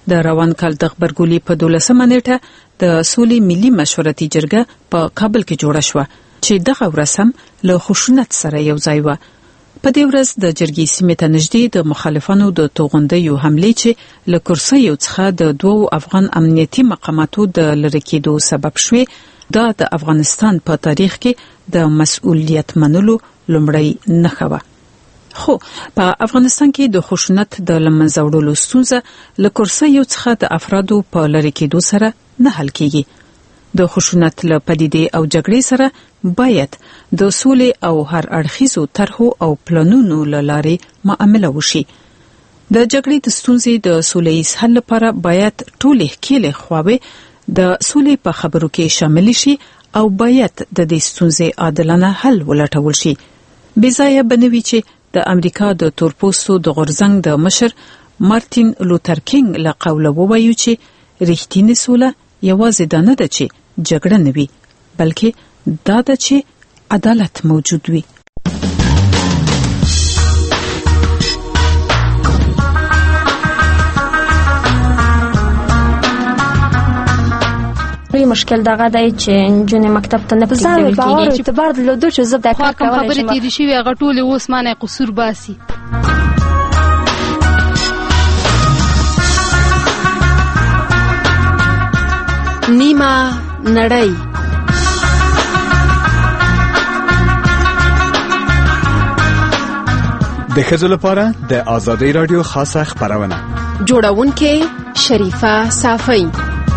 د روان کال د خبرګولي په 12مه نیټه د سولې ملي مشورتي جرګه په کابل کې جوړه شو چې دغه ورسم له خشونت سره یو ځای و. په دې ورځ د جرګې سیمې ته نږدې د مخالفانو د توغندیو حملې چې له کرسیو څخه د 2 افغان امنیتي مقاماتو د لری کېدو سبب شوې، دا د افغانستان په تاریخ کې د مسؤلیت منلو لومړی نښه وه. خو په افغانستان کې د خشونت د لمنځه وړلو ستونزه له کرسیو څخه د افرادو په لری کېدو سره نه حل کېږي. د خشونت له پدیدې او جګړې سره باید د سولې او هر اړخیزو طرحو او پلانونو له لارې معامله وشي. د جګړې د ستونزې د سوله‌ییز حل لپاره باید ټولې ښکېلې خواوې د سولې په خبرو کې شامل شي او باید د دې ستونزې عادلانه حل ولټول شي. بېځایه بنوي چې د امریکا د تورپوستو د غورځنګ د مشر مارټین لوتر کینګ له قوله ووایو چې رښتینې سوله یوازې دا نه ده چې جګړه نه وي، بلکې دا ده چې عدالت موجود وي. مشکل دغه دی چې نجونې مکتب ته نه پرېږدول کېږي. اعتبار درلودو چې زه دا کار کولی شم. خبرې تېرې شوې هغه ټولې اوس مانه قصور باسي. نیمه نړۍ. د ښځو لپاره د آزادۍ رادیو خاصه خبرونه جوړونکې شریفه صافی.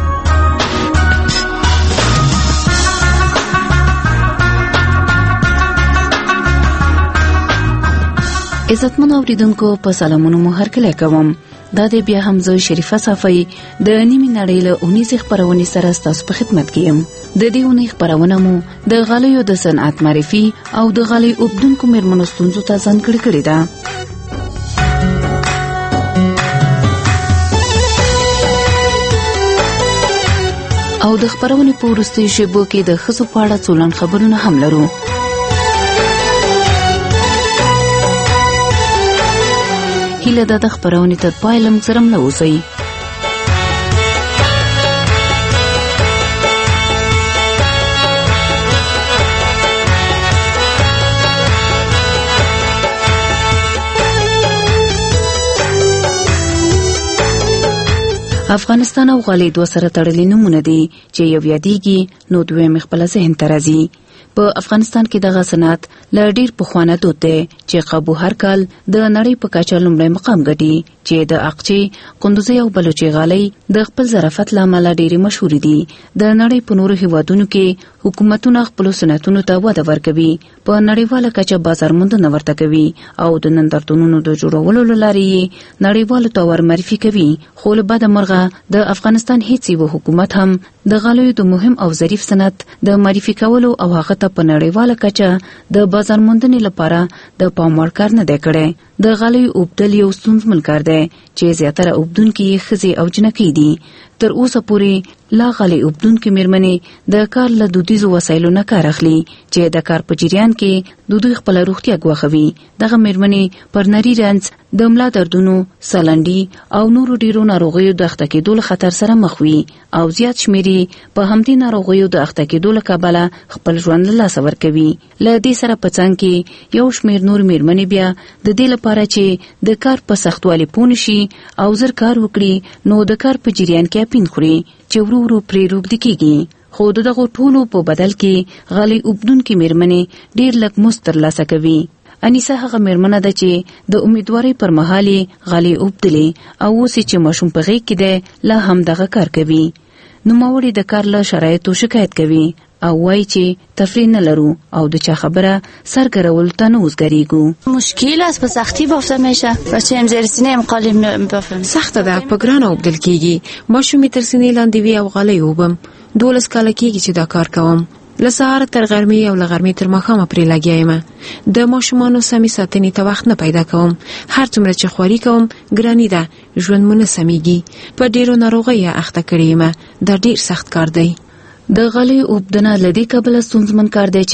عزتمن اوریدونکو په سلامونو مو هرکلی کوم. دا د بیا هم زه شریفه صافی د نیمې نړۍ له اونیزې خبرونې سره ستاسو په خدمت کې یم. د دې اونۍ خبرونه مو د غالیو د صنعت معرفي او د غالۍ اوبدونکو مېرمنو ستونزو ته ځانګړې کړې ده. او د خبرونې په وروستیو شیبو کې د ښځو په اړه څو لنډ خبرونه هم لرو. هیله ده د خبرونې تر پایه له موږ سره مله اوسئ. افغانستان او غالۍ دوه سره تړلي نومونه دي چې یو یادېږي نو دویم خپل ذهن ته راځي. په افغانستان کې دغه صنعت له ډیر پخوانه دود دی چې قابو هر کال د نړۍ په کچه لومړی مقام ګټي چې د اقچې، قندوزي او بلوچي غالۍ د خپل ظرافت له امله ډېرې مشهورې دي. د نړۍ په نورو هیوادونو کې حکومتونه خپل صنعتونو ته وده ورکوي، په نړیواله کچه بازار موندنه ورته کوي او د نندارتونونو د جوړولو لارې نړیوالو ته ورمعرفي کوي. خو له بده مرغه د افغانستان هیڅ یو حکومت هم د غالیو د مهم او ظریف صنعت د معرفي کولو او هغه ته په نړیواله کچه د بازار موندنې لپاره د پام وړ کار نه دی کړی. د غالیو اوبدل یو ستونزمن کار دی چې زیاتره اوبدونکي یې ښځې او جنکۍ دي. تر اوسه پورې لا غالۍ اوبدونکي مېرمنې د کار له دودیزو وسایلو نه کار اخلي چې د کار په جریان کې دوی خپل روغتیا ګواښوي. دغه مېرمنې پر نري رنځ، د ملا دردونو، سالنډي او نورو ډیرو ناروغیو د اخته کېدو له خطر سره مخ وي او زیات شمېر په همدې ناروغیو د اخته کېدو له کبله خپل ژوند له لاسه ورکوي. له دې سره په څنګ کې یو شمېر نور مېرمنې بیا د دې لپاره چې د کار په سختوالي پوه نشي او زر کار وکړي نو د کار په جریان کې اپین خوري چې ورو ورو پرې روږدې کېږي. خو دغه ټولو په بدل کې غالۍ اوبدونکي مېرمنې ډېر لږ مزد ترلاسه کوي. انیسه هغه مېرمنه ده چې د امیدوارۍ پر مهال یې غالۍ اوبدلې او اوس چې ماشوم په غېږ کې دی لا هم دغه کار کوي. نوموړې د کار له شرایطو شکایت کوي او وایي چې تفریح نه لرو او د چا خبره سرگرول تا نه وزگریگو. مشکل است، به سختی بافته میشه. بچه هم زیر سینه هم قالی بافته سخته ده، په ګرانه اوبدل کېږي. ماشومې تر سینې لاندې وي او غالۍ اوبم. 12 کاله کېږي چې دا کار کوم. له سهاره تر غرمې او له غرمې تر ماښامه پرې لګیا یم. د ماشومانو سمې ساتنې ته وخت نه پیدا کوم. هر څومره چې خواري کوم ګراني ده، ژوند مو نه سمیږي. په ډېرو ناروغیو اخته کړې یم. دا ډېر سخت کار دی. د غالۍ اوبدنه له دې کبله ستونزمن کار دی چې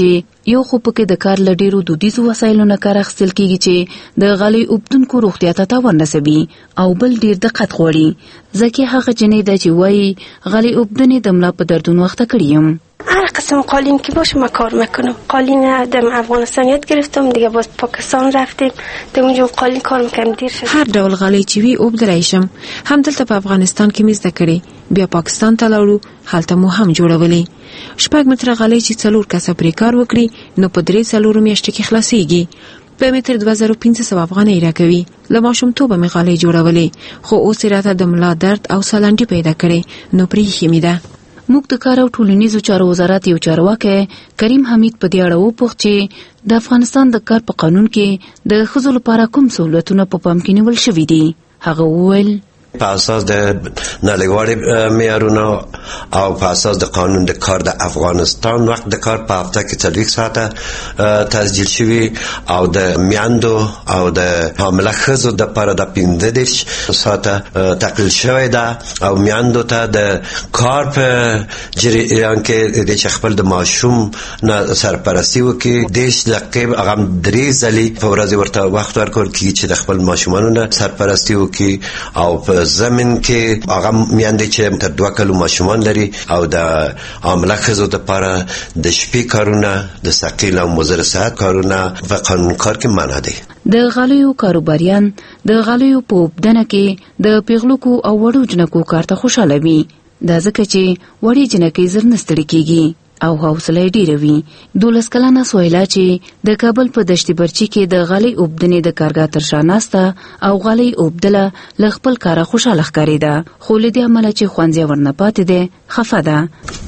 یو خو پکې د کار لډیرو دودیزو وسایلو نه کار اخیستل کیږي چې د غالۍ اوبدونکو روغتیا ته تاوان رسوي او بل ډیر دقت غواړي ځکه هغه جنې د چې وایي غالۍ اوبدنې د ملا په دردونو وخت کړی یم. هر قسم قالین که باشه من کار میکنم. قالین در افغانستان یاد گرفتم دیگه باز پاکستان رفتیم در اونجا قالین کار میکنم دیر شد. هر ډول غالۍ چې وی اوبدلای شم. هم دلته په افغانستان کې مې زده کړې بیا پاکستان ته لاړو هلته مو هم جوړولې. 6 متره غالۍ چې 4 کسه پرې کار وکړي نو په 3-4 میاشتې کې خلاصيږي. په متر 2500 افغانۍ راکوي. له ماشومتوبه مې غالۍ جوړولې خو اوس راته د ملا درد او سالنډي پیدا کړي نو پرې خېمې ده. موږ د کار او ټولنیزو چارو وزارت یو چارواکي کریم حمید په دې اړه وپوښت چې د افغانستان د کار په قانون کې د ښځو لپاره کوم سہولتونه په پام کې نیول شوي دي. هغه وویل په اساس د نړیوالو معیارونو او په اساس د قانون د کار د افغانستان وخت د کار په هفته کې 4 ساعته تسجیل شوی او د میاندو او د حامله ښځو د لپاره د 15 ساعته تقلیل شوی ده او میاندو ته د کار په جریان کې د خپل د ماشوم نه سرپرستی وکړي 10 دقیقې هغه 3 ځلې په ورځ ورته وخت ورکول کیږي چې د خپل ماشومانو نه سرپرستی وکړي او په زمين کې هغه میاندې چې تر 2 کلو ماشومان لري او د عامله ښځو لپاره د شپې کارونه د ثقيل او مضر صحت کارونه په قانون کار کې منع دي. د غالیو کاروباریان د غالیو په وبدنه کې د پیغلوکو او وړو جنکو کار ته خوشاله وي. دا ځکه چې وړي جنکې زر نستړي کیږي او حوصله ډیره وي. 12 کلنه سویلا چې د کابل په دشتي برچی کې د غالۍ اوبدنې د کارګاه تر شا ناسته او غالۍ اوبدله له خپل کاره خوشاله ښکارېده خو له دې امله چې ښوونځی ورنه پاتې دی خفه ده.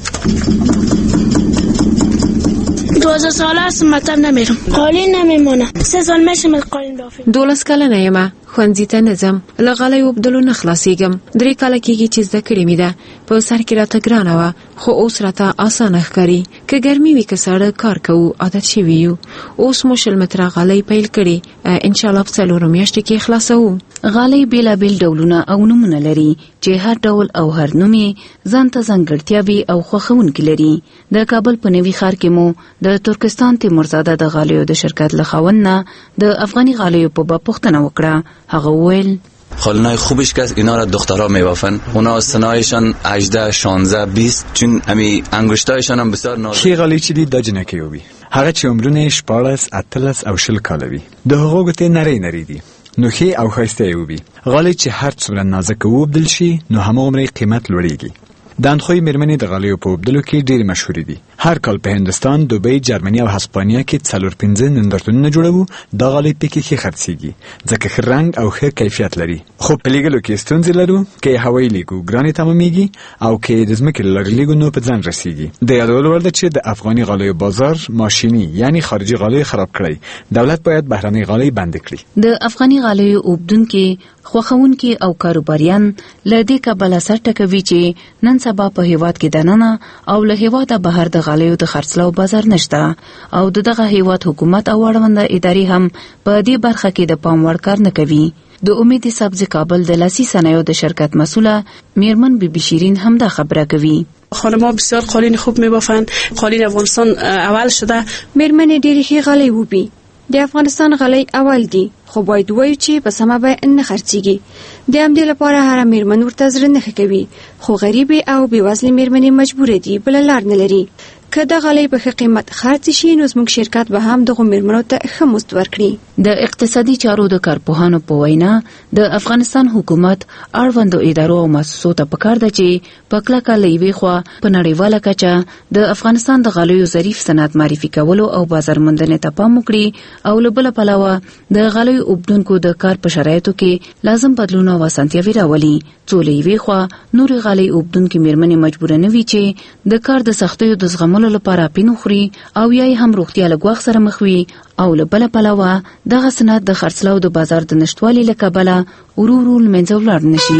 12 ساله هستم مکتب نمیرم. قالین نمیمونه. 3 سال میشه قالین بافم. 12 کلنه یم. ښوونځي ته نه ځم. له غالۍ اوبدلو نه خلاصېږم. 3 کاله کېږي چې زده کړې مې ده. په سر کې راته ګرانه وه خو اوس راته اسانه ښکاري. که ګرمي وي که ساړه کار کوو عادت شوي یو. اوس مو 20 متره غالۍ پیل کړې. انشاءالله په 4 میاشتې کې خلاصوو. غالۍ بیلابیل ډولونه او نومونه لري چې هر ډول او هر نوم یې ځان ته ځانګړتیاوې او خوښونکي لري. د کابل په نوي ښار کې مو د ترکستان تیمورزاده د غالیو د شرکت له خاوند نه د افغاني غالیو په باب پوښتنه وکړه. هغه وویل خالونای خوبش که اینا را دخترها میبافن اونا سنایشان 18 16 20 چون امی انگشتایشان هم بسیار نازک. کی غالی چې دی د جنکې وي هغه چې عمرونه 14 18 او 20 کال وي د هغو ګټې نری دي نو خې او خسته وي. غالی چې هر څومره نازک وبدل شي نو همغه قیمت لوړیږي. د انخوی میرمنې د غالیو په وبدلو کې ډېر مشهور دي. هر کال په هندستان، دوبۍ، جرمني او هسپانیا کې 4-5 نندارتونونه جوړوو. دا غالۍ پکې ښه خرڅېږي ځکه ښه رنګ او ښه کیفیت لري. خو په لیږلو کې ستونزې لرو. که هوایي لیږو ګرانې تمامېږي او که د ځمکې له لارې لیږو نو په ځان رسېږي. د یادولو وړ ده چې د افغاني غالیو بازار ماشیني یعنی خارجي غالیو خراب کړی. دولت باید بهرنۍ غالۍ بند کړي. د افغاني غالیو اوبدونکي خوښونکي او کاروباریان له دې کبله سر ټکوي چې نن سبا په هیواد کې دننه او له هیواده بهر د غالیو د خرڅلاو بازار نشته او دغه هیواد حکومت او اړونده ادارې هم په دې برخه کې د پام وړ کار نه کوي. د امید سبز کابل د لاسي صنایعو د شرکت مسئوله میرمن بیبی شیرین هم دا خبره کوي. خانم‌ها بسیار قالین خوب می‌بافند. قالین افغانستان اول شده. میرمن ډېری ښې غالۍ وبي. د افغانستان غالۍ اول دي خو باید وایو چې په سمه بیه نه خرڅېږي. د همدې لپاره هره میرمن ورته زړه نه ښه کوي خو غریبې او بېوزلې میرمنې مجبوره دي بله لار نه لري. که د غالۍ په ښه قیمت خرڅ شي نو زموږ شرکت به هم دغو میرمنو ته ښه مزد ورکړي. د اقتصادي چارو د کارپوهانو په وینا د افغانستان حکومت اړوندو ادارو او مؤسسو ته پکار ده چې په کلکه له یوې خوا په نړیواله کچه د افغانستان د غالیو ظریف صنعت معرفي کولو او بازار موندنې ته پام وکړي او له بله پلوه د غالیو اوبدونکو د کار په شرایطو کې لازم بدلون او اسانتیاوې راولي. څو له یوې خوا نورې غالۍ اوبدونکې میرمنې مجبوره نه وي چې د کار د سختیو د زغملو لپاره پینو خوري او یا هم روغتیا له ګواښ سره مخ وي او له بله پلوه دغه صنعت د خرڅلاو د بازار د نشتوالي له کبله ورو ورو له منځه ولاړ نشي.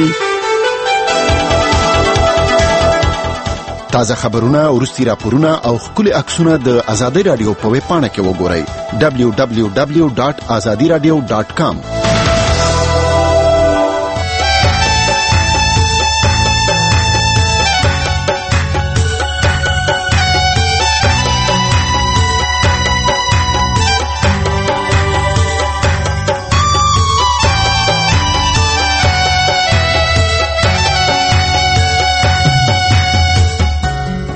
تازه خبرونه، وروستي راپورونه او ښکلي عکسونه د آزادۍ راډیو په ویب پاڼه کې وګورئ www.azadiradio.com.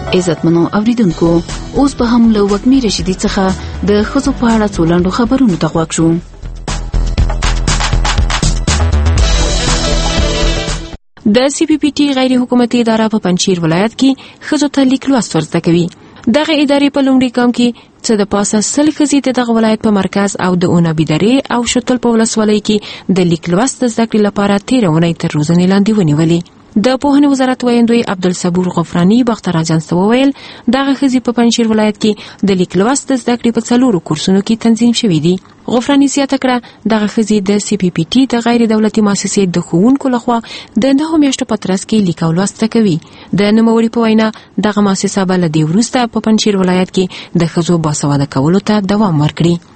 عزتمنو اوریدونکو اوس به هم له وګمی رشیدي څخه د خزو په اړه څولاندو خبرونو ته غوږ شو. د سی پی پی ټی غیر حکومتي اداره په پنځیر ولایت کې خزو ته لیک لوست ورزده کوي. دغه ادارې په لومړي ګام کې څه د پاسه سل خزي دغه ولایت په مرکز او د اونابیدارې او شتل په ولسوالۍ کې د لیک لوست زده کړې لپاره 13 ونې تر روزنې لاندې ونیولې. د پوهنې وزارت ویاندوی عبدالصبور غفرانی باختر اجانس ته وویل دغه خزي په پنځیر ولایت کې د لیک لوست زده کړې په څلورو کورسونو کې تنظیم شوي دي. غفرانی زیاته کړه دغه خزي د سی پی پی ټی د غیر دولتي مؤسسې د ښوونکو لخوا د 9 میاشتو په ترڅ کې لیک او لوست کوي. د نوموړي په وینا دغه مؤسسه به له دې وروسته په پنځیر ولایت کې د خزو باسواده کولو ته دوام ورکړي.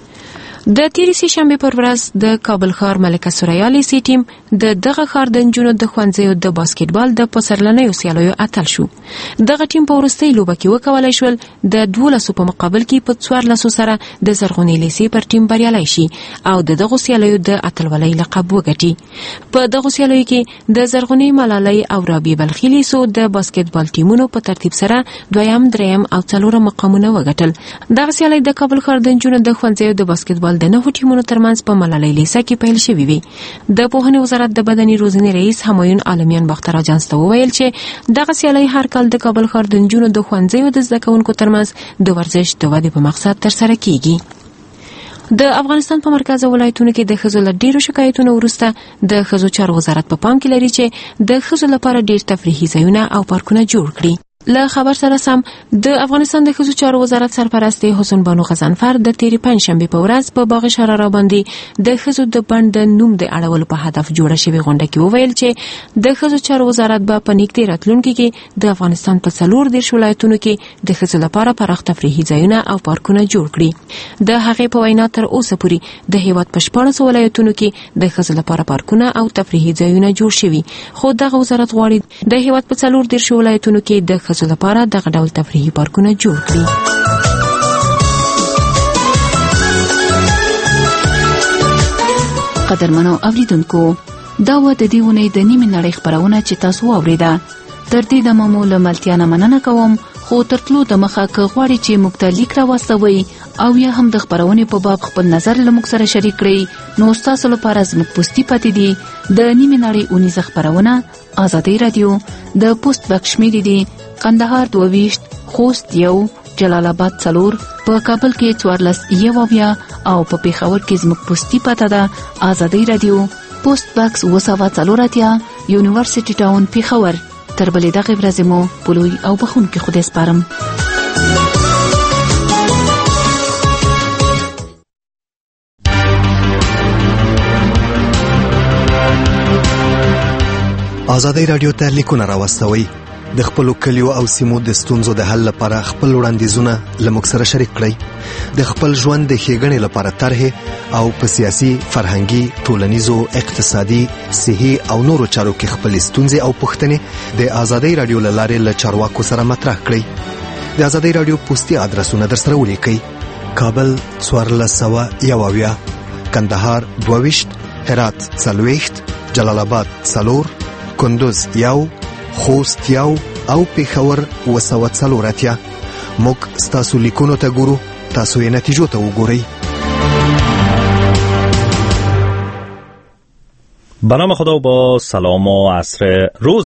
د تیرې سه شنبه پر ورځ د کابل ښار ملکه سوریا لیسې ټیم د دغه ښار د نجونو د ښوونځیو د باسکټبال د پسرلنیو سیالیو اتل شو. دغه ټیم په وروستۍ لوبه کې وکولای شول د 12 په مقابل کې په 14 سره د زرغونې لیسې پر ټیم بریالي شي او دغه سیالیو د اتلولۍ لقب وګټي. په دغه سیالیو کې د زرغونې ملالۍ او رابعه بلخي لیسو د باسکټبال ټیمونو په ترتیب سره دویم، دریم او څلورم مقامونه وګټل. دغه سیالي د کابل ښار د نجونو د ښوونځیو د باسکټبال د 9 ټیمونو ترمنځ په ملالۍ لیسه کې پیل شوې وي. د پوهنې وزارت د بدني روزنې رئیس همایون عالمیان باختر اجانس ته وویل چې دغه سیالي هر کال د کابل ښار د نجونو د ښوونځیو د زده کوونکو ترمنځ د ورزش د ودې په مقصد ترسره کیږي. د افغانستان په مرکز ولایتونو کې د خزو له ډیرو شکایتونو وروسته د خزو چارو وزارت په پام کې لري چې د خزو لپاره ډیر تفریحي ځایونه او پارکونه جوړ کړي. له خبر سره سم د افغانستان د خزو چارو وزارت سرپرست حسن بانو غزنفر د تیرې پنځشنبه په ورځ په باغ شراره باندې د خزو د بند نوم د اړولو په هدف جوړه شوی غونډه کې وویل چې د خزو چارو وزارت به په نږدې راتلونکي کې د افغانستان په 14 ولایتونو کې د خزو لپاره پراخ تفریحي ځایونه او پارکونه جوړ کړي. د هغې په وینا تر اوسه پورې د هیواد په 14 ولایتونو کې د خزو لپاره پارکونه او تفریحي ځایونه جوړ شوي، خو دغه وزارت غواړي د هیواد په 14 ولایتونو کې د خزو لپاره دغه ډول تفریحي پارکونه جوړ کړي. قدرمنو اوریدونکو دا و د دې ونې د نیمه نړۍ خبرونه چې تاسو واوریده. تر دې د معمول ملتیا مننه کوم، خو ترتلو د مخه که غواړي چې موږ ته لیک راوستوي او یا هم د خبرونې په باب خپل نظر له موږ سره شریک کړئ نو تاسو لپاره زموږ پوسټي پاتې دي د نیمه نړۍ اونیزه خبرونه آزادۍ رادیو د پوسټ باکس شمیرې دي کندهار 22، خوست 1، جلال آباد 4، په کابل کې 14 یوویا او په پیښور کې زموږ پوسټي پته ده آزادۍ رادیو پوسټ باکس 244 یونیورسيټي ټاون پیښور. تر بلې دغه ورځې مو پلوي او بخون کې خدای سپارم. آزادۍ رادیو ته لیکونه راوستوي. د خپلو کلیو او سیمو د ستونزو د حل لپاره خپل وړاندیزونه له موږ سره شریک کړئ. د خپل ژوند د ښېګڼې لپاره طرحې او په سیاسي، فرهنګي، ټولنیزو، اقتصادي، صحي او نورو چارو کې خپل ستونزې او پوښتنې د آزادۍ رادیو له لارې له چارواکو سره مطرح کړئ. د آزادۍ رادیو پوسټي ادرسونه درسره ولیکئ: کابل 1401، کندهار 22، هرات 40، جلال آباد 4، کندوز 1، خوست 1 او پیښور 240. موږ ستاسو لیکونو ته ګورو، تاسو یې نتیجو ته وګورئ. به نام خدا و با سلام و عصر روز